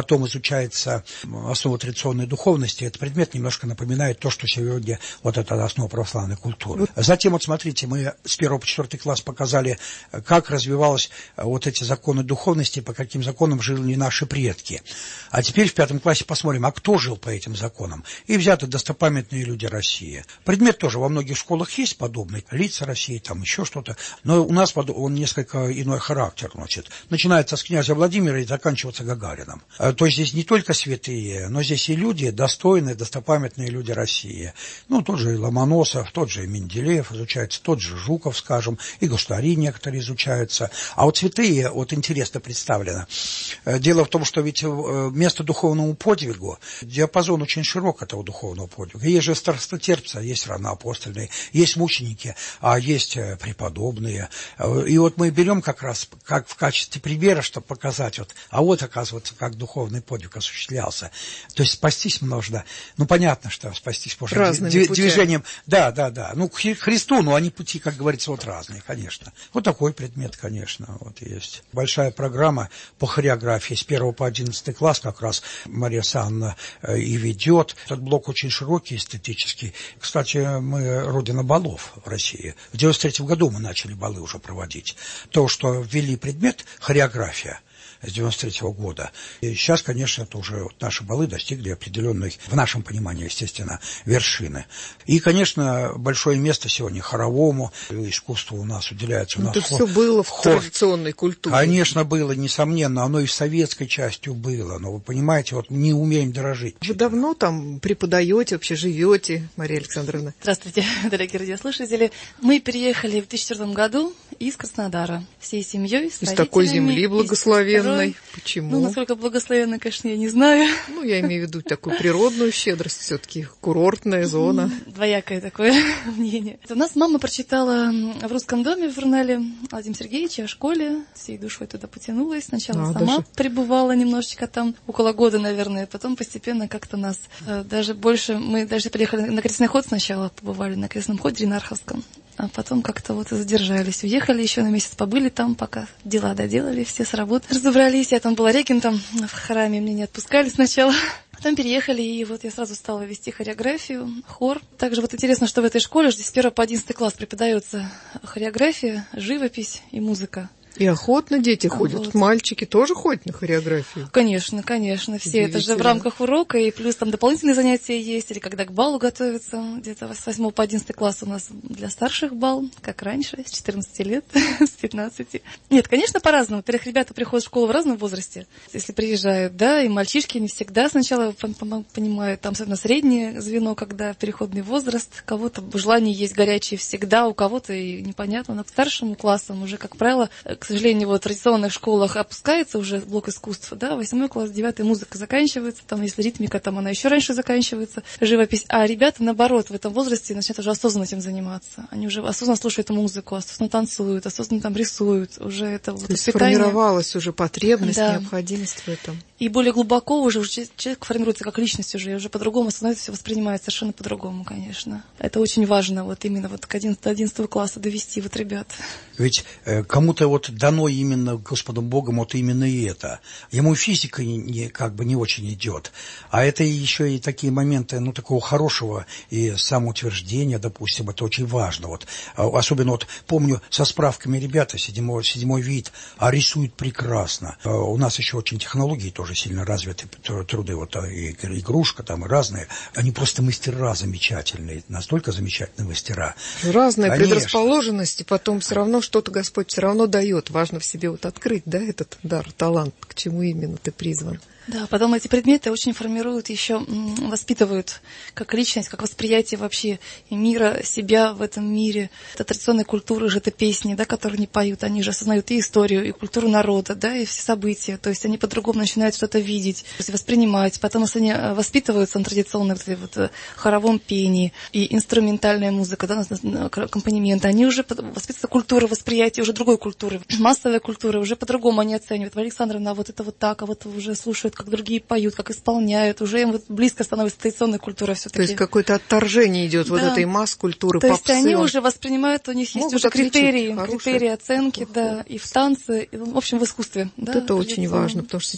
потом изучается основа традиционной духовности. Этот предмет немножко напоминает то, что сегодня вот это основа православной культуры. Затем, вот смотрите, мы с первого по четвертый класс показали, как развивалась вот эти законы духовности, по каким законам жили наши предки. А теперь в пятом классе посмотрим, а кто жил по этим законам. И взяты достопамятные люди России. Предмет тоже во многих школах есть подобный. Лица России, там еще что-то. Но у нас он несколько иной характер носит. Начинается с князя Владимира и заканчивается Гагарином. То есть здесь не только святые, но здесь и люди, достойные, достопамятные люди России. Ну, тот же Ломоносов, тот же Менделеев изучается, тот же Жуков, скажем, и государи некоторые изучаются. А вот святые, вот интересно представлено. Дело в том, что ведь место духовному подвигу, диапазон очень широк этого духовного подвига. Есть же страстотерпцы, есть равноапостольные, есть мученики, а есть преподобные. И вот мы берем как раз как в качестве примера, чтобы показать, вот, а вот, оказывается, как духовный подвиг осуществлялся. То есть спастись можно. Ну, понятно, что спастись можно разными д- путями. Движением. Да, да, да. Ну, к Христу, но они пути, как говорится, вот разные, конечно. Вот такой предмет, конечно, вот есть. Большая программа по хореографии с первого по одиннадцатый класс как раз Мария Санна и ведет. Этот блок очень широкий, эстетический. Кстати, мы родина балов в России. В девяносто третьем году мы начали балы уже проводить. То, что ввели предмет хореография с девяносто третьего года. И сейчас, конечно, это уже вот наши балы достигли определенной, в нашем понимании, естественно, вершины. И, конечно, большое место сегодня хоровому искусству у нас уделяется. У ну, нас это хор, все было в хор, традиционной культуре. Конечно, было, несомненно. Оно и в советской частью было. Но вы понимаете, вот не умеем дорожить. Вы давно там преподаете, вообще живете, Мария Александровна? Здравствуйте, дорогие радиослушатели. Мы переехали в две тысячи четвёртом году из Краснодара всей семьей, с из такой земли благословенной. Почему? Ну, насколько благословенной, конечно, я не знаю. Ну, я имею в виду такую природную щедрость, все-таки курортная зона. Двоякое такое мнение. У нас мама прочитала в «Русском доме» в журнале Владимира Сергеевича о школе, всей душой туда потянулась. Сначала а, сама даже... пребывала немножечко там, около года, наверное, потом постепенно как-то нас даже больше... Мы даже приехали на крестный ход сначала, побывали на крестном ходе Ринарховском. А потом как-то вот задержались. Уехали еще на месяц, побыли там, пока дела доделали, все с работы разобрались. Я там была регентом в храме, меня не отпускали сначала. Потом переехали, и вот я сразу стала вести хореографию, хор. Также вот интересно, что в этой школе здесь с первого по одиннадцатый класс преподается хореография, живопись и музыка. И охотно дети ходят. Вот. Мальчики тоже ходят на хореографию? Конечно, конечно. Все это же в рамках урока, и плюс там дополнительные занятия есть, или когда к балу готовятся. Где-то с восьмого по одиннадцатый класс у нас для старших бал, как раньше, с четырнадцати лет, с пятнадцати. Нет, конечно, по-разному. Во-первых, ребята приходят в школу в разном возрасте. Если приезжают, да, и мальчишки не всегда сначала понимают, там особенно среднее звено, когда переходный возраст, у кого-то желание есть горячее всегда, у кого-то и непонятно. Но к старшему классам уже, как правило, к сожалению, вот в традиционных школах опускается уже блок искусств, да, восьмой класс, девятый музыка заканчивается, там, если ритмика, там она еще раньше заканчивается, живопись, а ребята, наоборот, в этом возрасте начинают уже осознанно этим заниматься. Они уже осознанно слушают музыку, осознанно танцуют, осознанно там рисуют, уже это вот то есть воспитание. Сформировалась уже потребность, да. необходимость в этом. И более глубоко уже, уже человек формируется как личность уже, и уже по-другому становится, все воспринимает совершенно по-другому, конечно. Это очень важно, вот именно вот к одиннадцатому классу довести вот ребят. Ведь э, кому-то вот дано именно Господом Богом вот именно и это. Ему физика не, не, как бы не очень идет. А это еще и такие моменты, ну, такого хорошего и самоутверждения, допустим, это очень важно. Вот. Особенно вот помню со справками ребята, седьмой, седьмой вид, а рисуют прекрасно. А у нас еще очень технологии тоже сильно развиты, труды, вот и игрушка там и разные. Они просто мастера замечательные, настолько замечательные мастера. Разные Конечно. предрасположенности, потом все равно что-то Господь все равно дает. Важно в себе вот открыть, да, этот дар, талант, к чему именно ты призван. Да, потом эти предметы очень формируют, еще воспитывают как личность, как восприятие вообще и мира, себя в этом мире. Это традиционная культура же, это песни, да, которые они поют, они же осознают и историю, и культуру народа, да, и все события. То есть они по-другому начинают что-то видеть, то есть воспринимать. Потом, если они воспитываются на традиционном вот, вот, хоровом пении и инструментальная музыка, да, аккомпанемент, они уже воспитываются культура восприятия уже другой культуры, массовая культура, уже по-другому они оценивают. Валерия Александровна, а вот это вот так, а вот уже слушают, как другие поют, как исполняют, уже им вот близко становится традиционная культура все-таки. То есть какое-то отторжение идет, да, вот этой масс-культуры, попсы. То есть они уже воспринимают, у них есть уже критерии, хороший, критерии оценки, да, и в танце, и, в общем, в искусстве. Вот да, это очень важно, потому что сейчас такой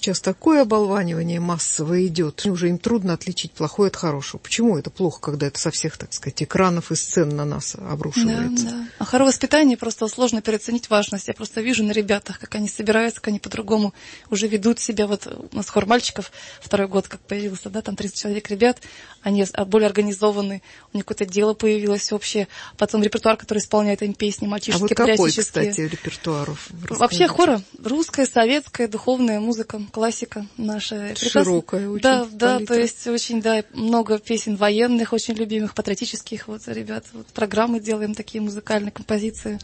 такое оболванивание массовое идет. Уже им трудно отличить плохое от хорошего. Почему это плохо, когда это со всех, так сказать, экранов и сцен на нас обрушивается? Да, да. А хоровое воспитание просто сложно переоценить важность. Я просто вижу на ребятах, как они собираются, как они по-другому уже ведут себя. Вот у нас хор мальчиков второй год как появился, да, там тридцать человек ребят, они более организованы, у них какое-то дело появилось общее. Потом репертуар, который исполняет им песни мальчишеские, а вот какой, кстати, репертуар? Вообще хора русская, советская, духовная музыка, классика наша. Широкая очень. Да, да, то есть очень, да, много песен военных, очень любимых, патриотических, вот, ребят, вот, программы делаем, такие музыкальные композиции.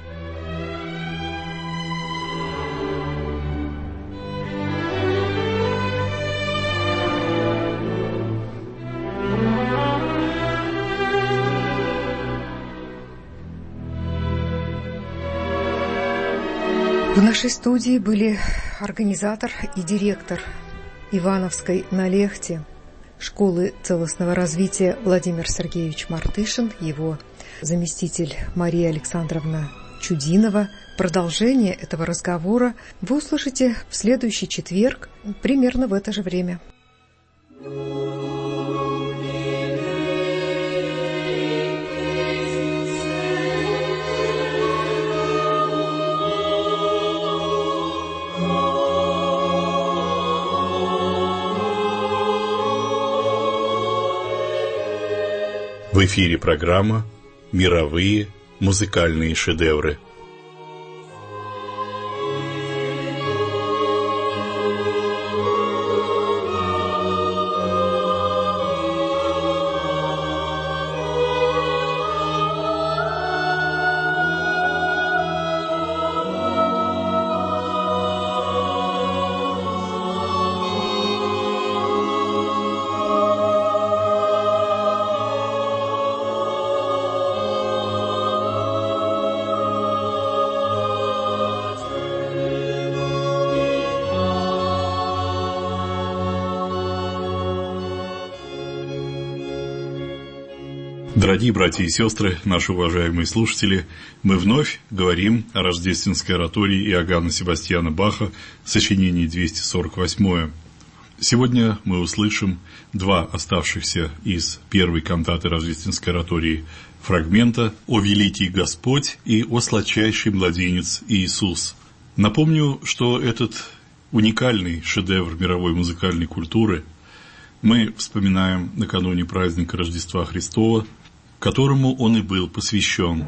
В нашей студии были организатор и директор Ивановской на Лехте школы целостного развития Владимир Сергеевич Мартышин, его заместитель Мария Александровна Чудинова. Продолжение этого разговора вы услышите в следующий четверг, примерно в это же время. В эфире программа «Мировые музыкальные шедевры». Дорогие братья и сестры, наши уважаемые слушатели, мы вновь говорим о рождественской оратории Иоганна Себастьяна Баха, сочинение двести сорок восемь. Сегодня мы услышим два оставшихся из первой кантаты рождественской оратории фрагмента «О великий Господь» и «О сладчайший младенец Иисус». Напомню, что этот уникальный шедевр мировой музыкальной культуры мы вспоминаем накануне праздника Рождества Христова, которому он и был посвящен.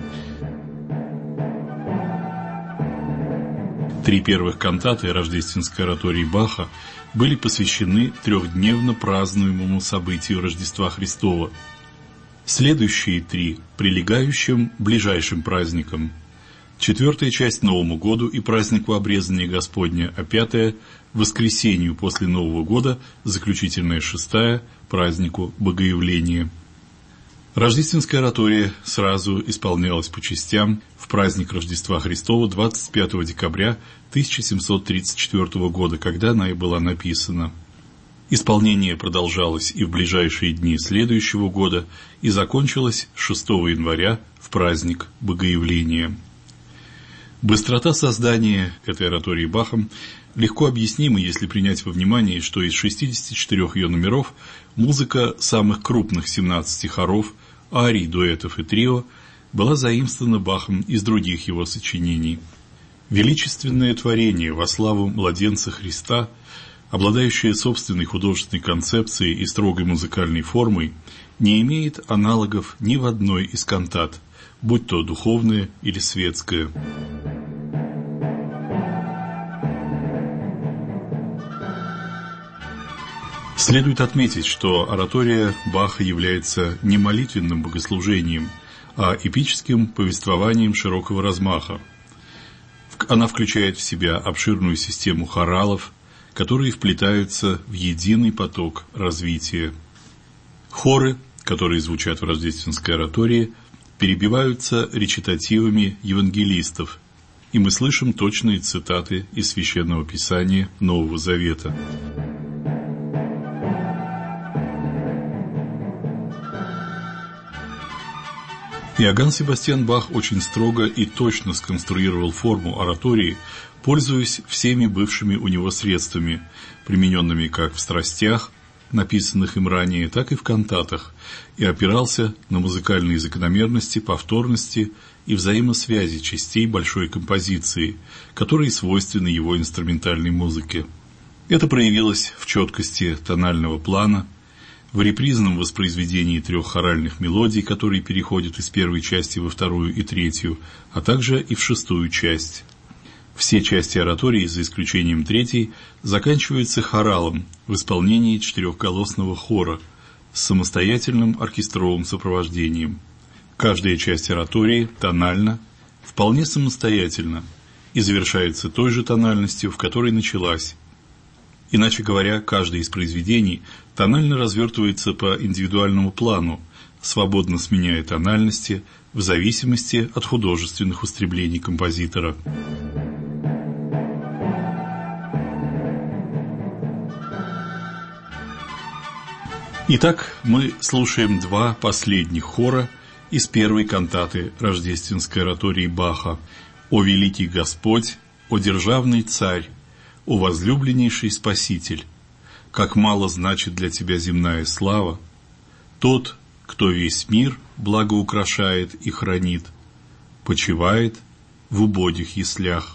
Три первых кантаты рождественской оратории Баха были посвящены трехдневно празднуемому событию Рождества Христова. Следующие три – прилегающим ближайшим праздникам. Четвертая часть – Новому году и празднику Обрезания Господня, а пятая – воскресению после Нового года, заключительная шестая – празднику Богоявления. Рождественская оратория сразу исполнялась по частям в праздник Рождества Христова двадцать пятого декабря тысяча семьсот тридцать четвёртого года, когда она и была написана. Исполнение продолжалось и в ближайшие дни следующего года и закончилось шестого января в праздник Богоявления. Быстрота создания этой оратории Бахом легко объяснима, если принять во внимание, что из шестидесяти четырёх ее номеров музыка самых крупных семнадцати хоров, арий, дуэтов и трио была заимствована Бахом из других его сочинений. Величественное творение во славу младенца Христа, обладающее собственной художественной концепцией и строгой музыкальной формой, не имеет аналогов ни в одной из кантат, будь то духовная или светская. Следует отметить, что оратория Баха является не молитвенным богослужением, а эпическим повествованием широкого размаха. Она включает в себя обширную систему хоралов, которые вплетаются в единый поток развития. Хоры, которые звучат в рождественской оратории, перебиваются речитативами евангелистов, и мы слышим точные цитаты из Священного Писания Нового Завета. Иоганн Себастьян Бах очень строго и точно сконструировал форму оратории, пользуясь всеми бывшими у него средствами, примененными как в страстях, написанных им ранее, так и в кантатах, и опирался на музыкальные закономерности, повторности и взаимосвязи частей большой композиции, которые свойственны его инструментальной музыке. Это проявилось в четкости тонального плана, в репризном воспроизведении трех хоральных мелодий, которые переходят из первой части во вторую и третью, а также и в шестую часть. Все части оратории, за исключением третьей, заканчиваются хоралом в исполнении четырехголосного хора с самостоятельным оркестровым сопровождением. Каждая часть оратории тональна, вполне самостоятельно и завершается той же тональностью, в которой началась. Иначе говоря, каждое из произведений тонально развертывается по индивидуальному плану, свободно сменяя тональности в зависимости от художественных устремлений композитора. Итак, мы слушаем два последних хора из первой кантаты рождественской оратории Баха: «О великий Господь, о державный Царь, о возлюбленнейший Спаситель, как мало значит для Тебя земная слава, тот, кто весь мир благоукрашает и хранит, почивает в убогих яслях».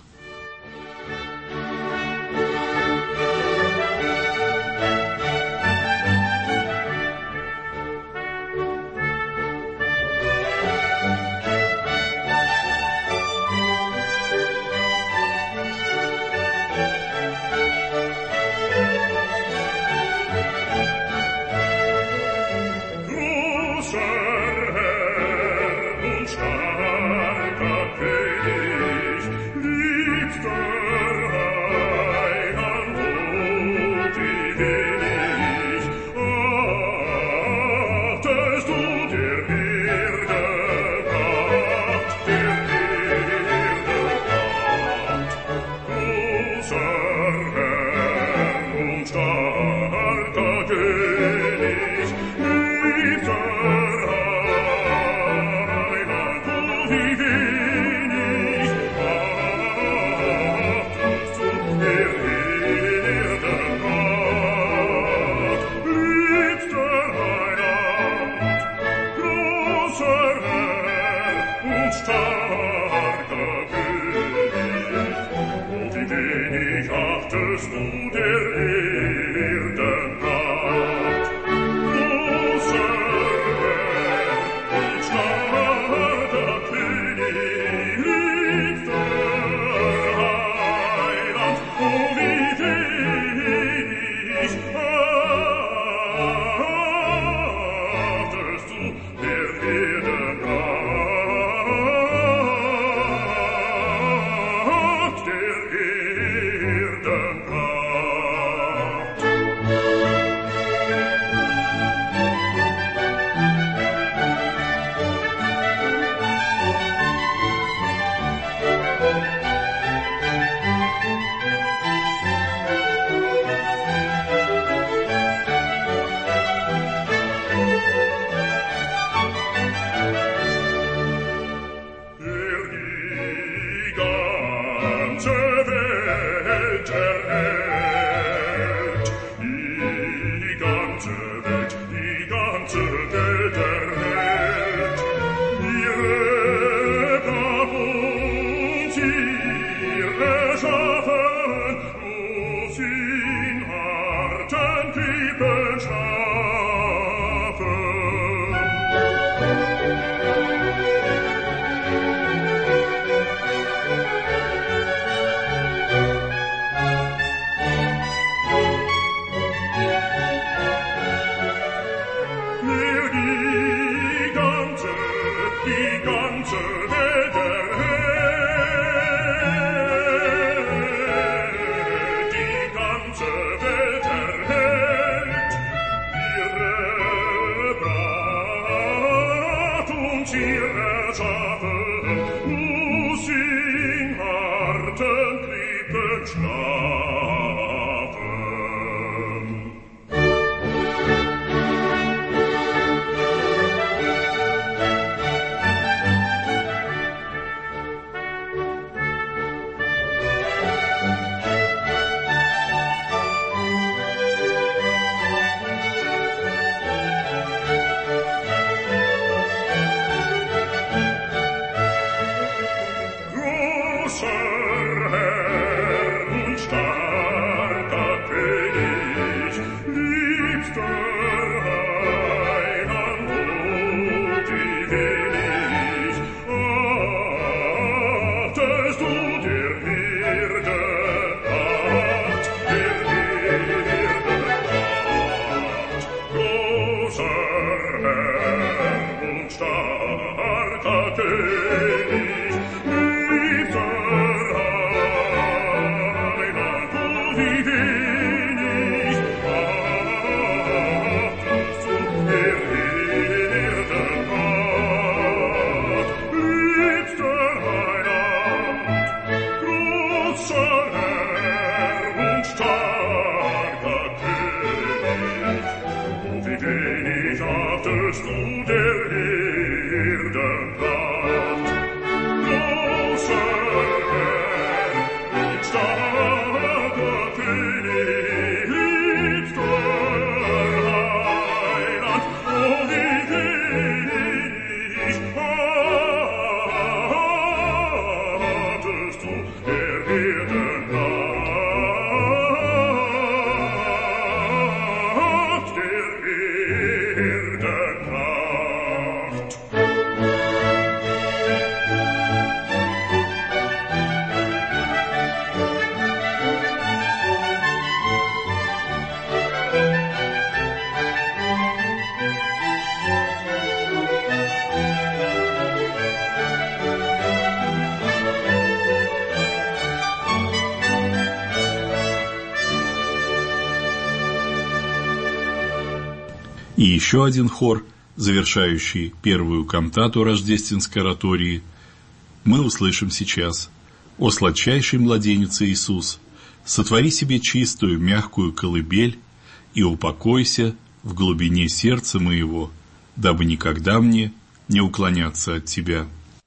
И еще один хор, завершающий первую кантату рождественской оратории, мы услышим сейчас: «О сладчайший младенец Иисус, сотвори себе чистую мягкую колыбель и упокойся в глубине сердца моего, дабы никогда мне не уклоняться от Тебя».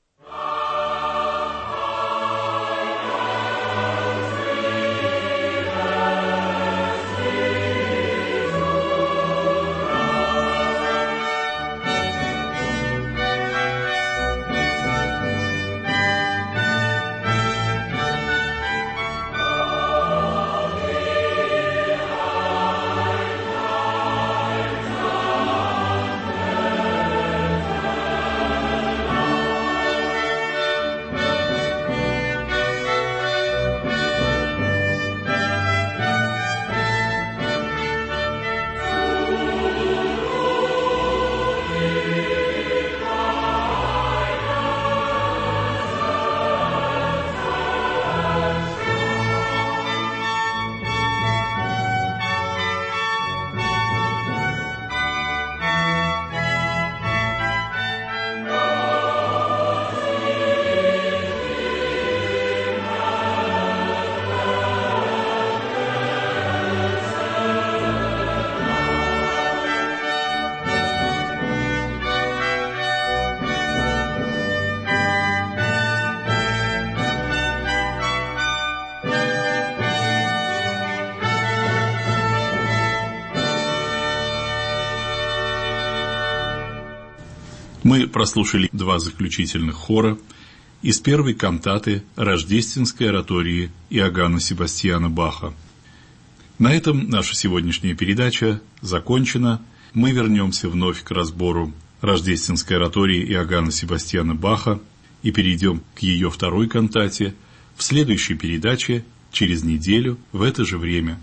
Мы прослушали два заключительных хора из первой кантаты рождественской оратории Иоганна Себастьяна Баха. На этом наша сегодняшняя передача закончена. Мы вернемся вновь к разбору рождественской оратории Иоганна Себастьяна Баха и перейдем к ее второй кантате в следующей передаче через неделю в это же время.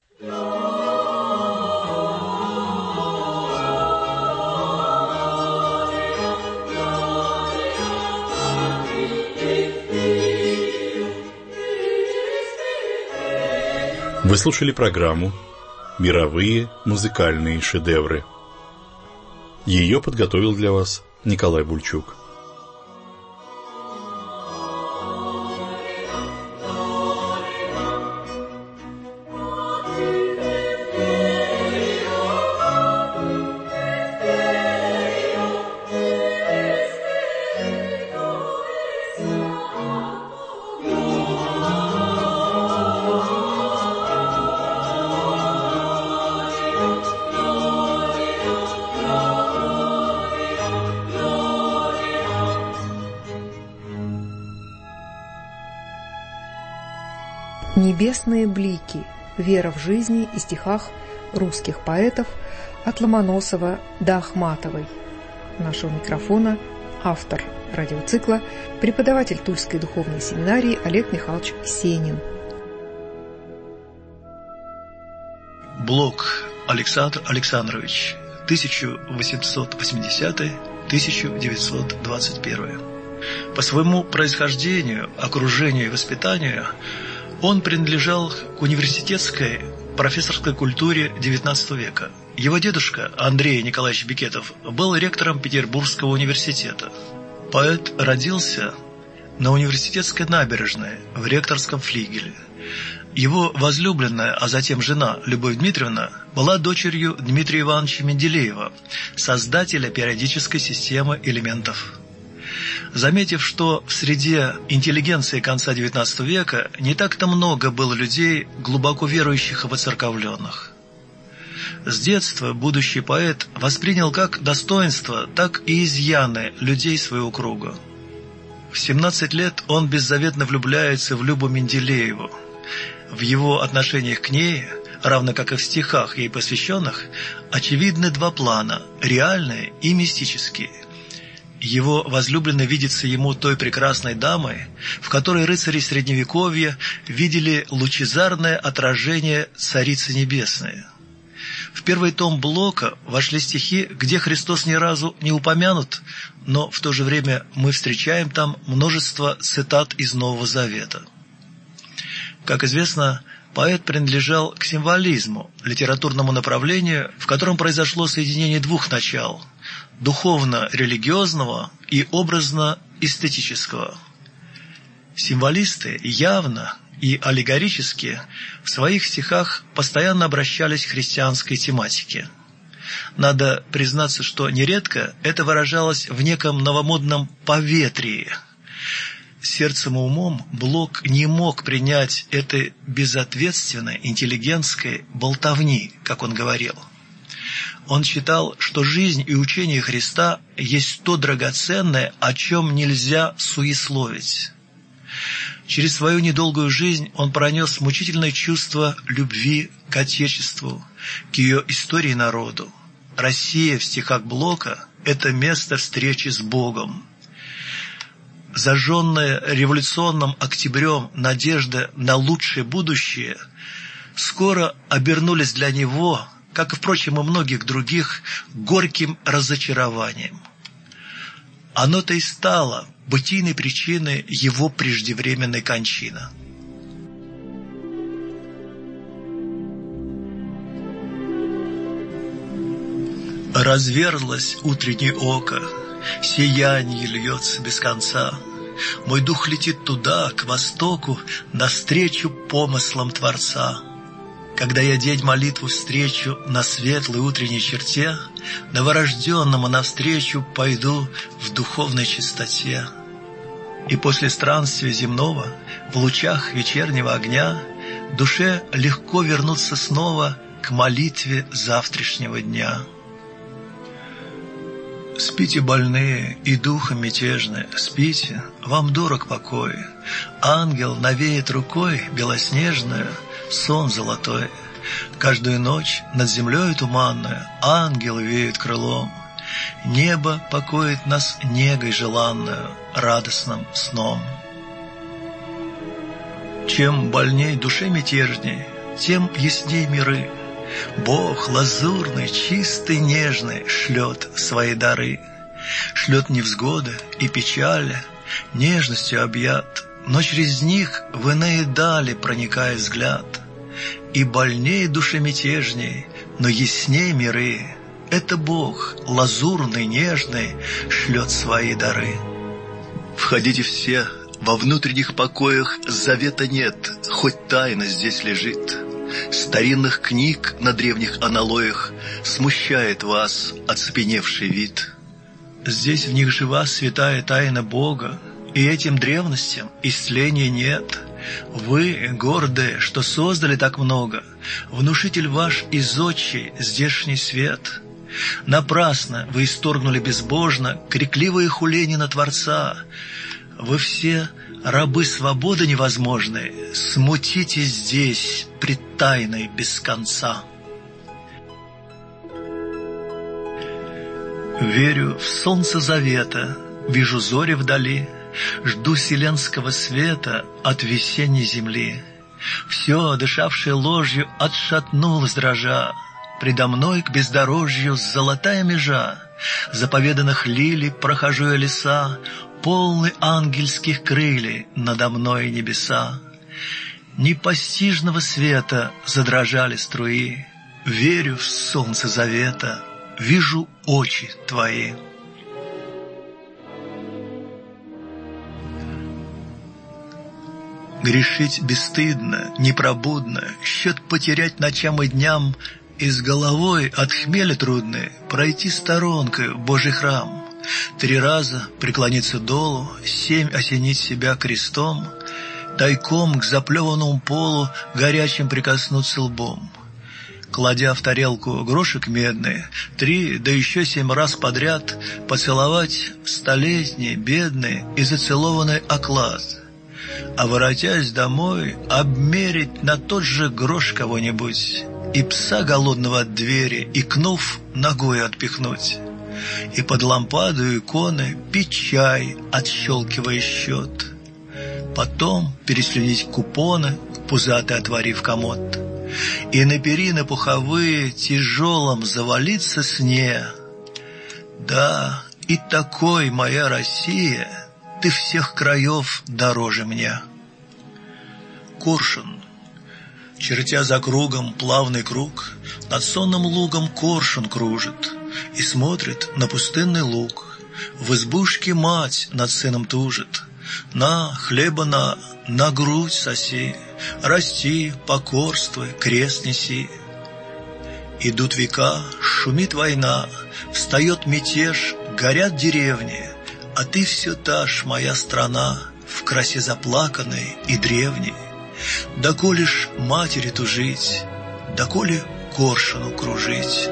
Вы слушали программу «Мировые музыкальные шедевры». Ее подготовил для вас Николай Бульчук. «Небесные блики. Вера в жизни» и стихах русских поэтов от Ломоносова до Ахматовой. У нашего микрофона автор радиоцикла, преподаватель Тульской духовной семинарии Олег Михайлович Сенин. Блок Александр Александрович, тысяча восемьсот восьмидесятый — тысяча девятьсот двадцать первый. По своему происхождению, окружению и воспитанию он принадлежал к университетской профессорской культуре девятнадцатого века. Его дедушка Андрей Николаевич Бекетов был ректором Петербургского университета. Поэт родился на университетской набережной в ректорском флигеле. Его возлюбленная, а затем жена Любовь Дмитриевна, была дочерью Дмитрия Ивановича Менделеева, создателя периодической системы элементов. Заметив, что в среде интеллигенции конца девятнадцатого века не так-то много было людей, глубоко верующих и воцерковленных. С детства будущий поэт воспринял как достоинства, так и изъяны людей своего круга. В семнадцать лет он беззаветно влюбляется в Любу Менделееву. В его отношениях к ней, равно как и в стихах ей посвященных, очевидны два плана – реальные и мистические. Его возлюбленная видится ему той прекрасной дамой, в которой рыцари Средневековья видели лучезарное отражение Царицы Небесной. В первый том Блока вошли стихи, где Христос ни разу не упомянут, но в то же время мы встречаем там множество цитат из Нового Завета. Как известно, Поэт принадлежал к символизму, литературному направлению, в котором произошло соединение двух начал – духовно-религиозного и образно-эстетического. Символисты явно и аллегорически в своих стихах постоянно обращались к христианской тематике. Надо признаться, что нередко это выражалось в неком новомодном поветрии. Сердцем и умом Блок не мог принять этой безответственной интеллигентской болтовни, как он говорил. Он считал, что жизнь и учение Христа есть то драгоценное, о чем нельзя суесловить. Через свою недолгую жизнь он пронес мучительное чувство любви к Отечеству, к ее истории и народу. Россия в стихах Блока – это место встречи с Богом. Зажженная революционным октябрем надежда на лучшее будущее скоро обернулись для него, как и, впрочем, и многих других, горьким разочарованием. Оно-то и стало бытийной причиной его преждевременной кончины. Разверзлось утреннее око, сияние льется без конца. Мой дух летит туда, к востоку, навстречу помыслам Творца. Когда я день молитву встречу на светлой утренней черте, новорожденному навстречу пойду в духовной чистоте. И после странствия земного, в лучах вечернего огня, душе легко вернуться снова к молитве завтрашнего дня. Спите, больные и духом мятежные, спите, вам дорог покой. Ангел навеет рукой белоснежную сон золотой. Каждую ночь над землей туманную ангел веет крылом. Небо покоит нас негой желанную, радостным сном. Чем больней душе мятежней, тем ясней миры. Бог лазурный, чистый, нежный шлет свои дары. Шлет невзгоды и печали, нежностью объят, но через них в иные дали проникает взгляд. И больней душе мятежней, но ясней миры. Это Бог, лазурный, нежный, шлет свои дары. Входите все, во внутренних покоях завета нет, хоть тайна здесь лежит. Старинных книг на древних аналоях смущает вас оцепеневший вид. Здесь в них жива святая тайна Бога, и этим древностям исцеления нет. Вы, гордые, что создали так много, внушитель ваш из отчий здешний свет. Напрасно вы исторгнули безбожно крикливые хуления на Творца. Вы все рабы свободы невозможной, смутитесь здесь пред тайной без конца. Верю в солнце завета, вижу зори вдали, жду вселенского света от весенней земли. Все, дышавшее ложью, отшатнулось дрожа. Предо мной к бездорожью золотая межа. Заповеданных лилий прохожу я леса, полны ангельских крыльев надо мной небеса. Непостижного света задрожали струи. Верю в солнце завета, вижу очи твои. Грешить бесстыдно, непробудно, счет потерять ночам и дням, и с головой от хмеля трудной пройти сторонкой в Божий храм. Три раза преклониться долу, семь осенить себя крестом, тайком к заплеванному полу горячим прикоснуться лбом. Кладя в тарелку грошек медные, три, да еще семь раз подряд поцеловать столетний, бедный и зацелованный оклад. А воротясь домой, обмерить на тот же грош кого-нибудь, и пса голодного от двери, икнув, ногой отпихнуть. И под лампаду иконы пить чай, отщелкивая счет. Потом переслюнить купоны, пузатый отворив комод. И на перины пуховые тяжелым завалиться сне. Да, и такой моя Россия, ты всех краев дороже мне. Коршун. Чертя за кругом плавный круг, над сонным лугом коршун кружит и смотрит на пустынный луг. В избушке мать над сыном тужит. На, хлеба на, на грудь соси, расти, покорствуй, крест неси. Идут века, шумит война, встает мятеж, горят деревни, а ты все та ж, моя страна, в красе заплаканной и древней. Доколе ж матери тужить, доколе коршуну кружить.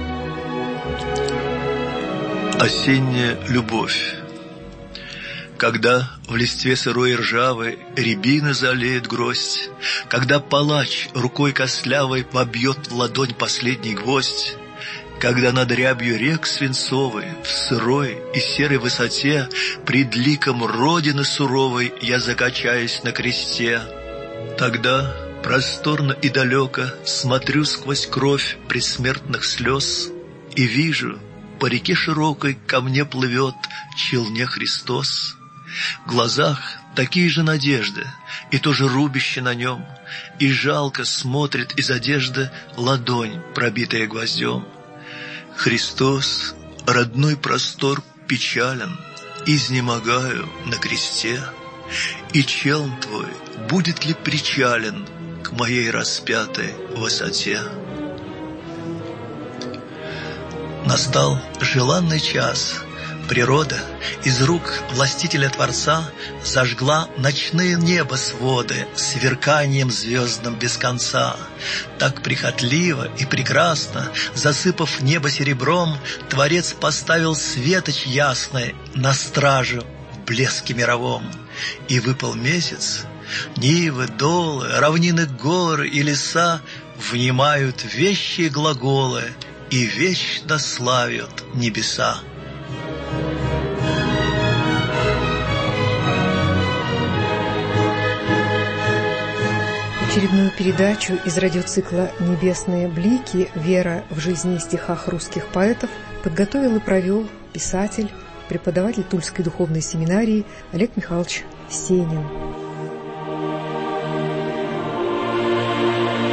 Осенняя любовь. Когда в листве сырой и ржавой рябины залеет гроздь, когда палач рукой костлявой побьет в ладонь последний гвоздь, когда над рябью рек свинцовой в сырой и серой высоте пред ликом Родины суровой я закачаюсь на кресте, тогда просторно и далеко смотрю сквозь кровь предсмертных слез и вижу, по реке широкой ко мне плывет челне Христос. В глазах такие же надежды, и тоже рубище на нем, и жалко смотрит из одежды ладонь, пробитая гвоздем. Христос, родной простор печален, изнемогаю на кресте, и челн твой будет ли причален к моей распятой высоте? Настал желанный час. Природа из рук властителя Творца зажгла ночные небосводы сверканием звездным без конца. Так прихотливо и прекрасно, засыпав небо серебром, Творец поставил светоч ясный на стражу в блеске мировом. И выпал месяц, нивы, долы, равнины, горы и леса внимают вещие глаголы и вечно славят небеса. Очередную передачу из радиоцикла «Небесные блики. Вера в жизни и стихах русских поэтов» подготовил и провел писатель, преподаватель Тульской духовной семинарии Олег Михайлович Сенин.